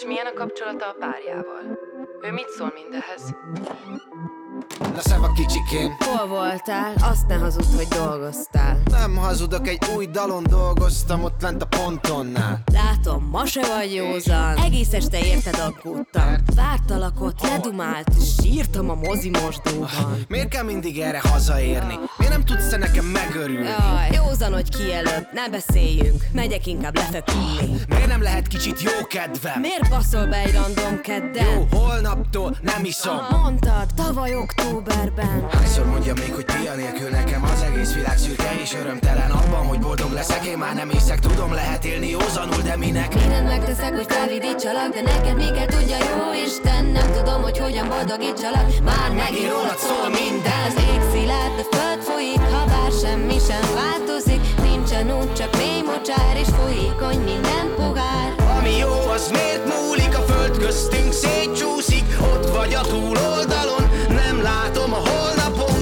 És milyen a kapcsolata a párjával? Ő mit szól mindehez? Na szeva kicsikém. Hol voltál? Azt ne hazud, hogy dolgoztál. Nem hazudok, egy új dalon dolgoztam ott lent a pontonnál. Látom, ma se vagy józan. Egész este érted aggódtam. Vártalak ott, ledumált, sírtam a mozi mosdóban. Miért kell mindig erre hazaérni? Miért nem tudsz nekem megörülni? Jaj, józan, hogy ki előbb, ne beszéljünk. Megyek inkább lefeküdni. Miért nem lehet kicsit jó kedvem? Miért baszol be egy random kedden? Jó, holnaptól nem iszom. Mondtad, tavaly októberben. Hányszor mondja még, hogy pia nélkül nekem az egész világ szürke és örömtelen. Abban, hogy boldog leszek, én már nem hiszek. Tudom, lehet élni józanul, de minek? Mindent megteszek, hogy felvidítsalak, de neked még el tudja, jó Isten. Nem tudom, hogy hogyan boldogítsalak. Már megint rólad szól minden. Az ég szilárd, a föld folyik, ha bár semmi sem változik. Nincsen út, csak mély mocsár, és folyékony minden pohár. Ami jó, az miért múlik? A föld köztünk szétcsúszik. Ott vagy a túloldalon, nem látom a holnapon.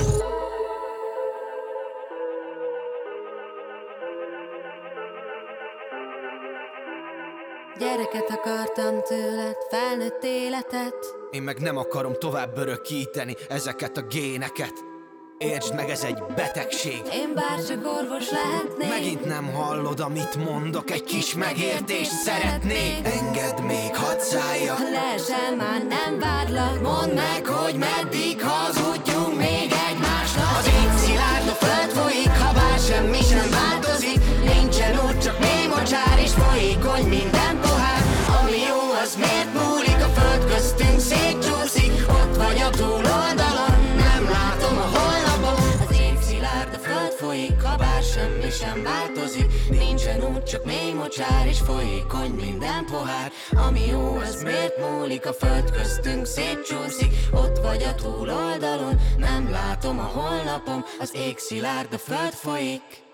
Gyereket akartam tőled, felnőtt életet. Én meg nem akarom tovább örökíteni ezeket a géneket. Értsd meg, ez egy betegség. Én bárcsak orvos lehetnék. Megint nem hallod, amit mondok, egy kis megértést szeretnék. Engedd még, hadd szálljak. Ha leesel, már nem várlak. Mondd meg, hogy meddig hazudjunk még egymásnak. Az ég szilárd, a föld folyik, ha bár semmi sem változik. Nincsen út, csak mély mocsár, és folyékony minden pohár. Ami jó, az miért múlik? A föld köztünk szétcsúszik. Ott vagy a túloldalon, nem látom a holnapon. Az ég szilárd, a föld folyik, ha bár semmi sem változik. Nincsen út, csak mély mocsár, és folyékony minden pohár. Ami jó, az miért múlik? A föld köztünk szétcsúszik. Ott vagy a túloldalon, nem látom a holnapom. Az ég szilárd, a föld folyik.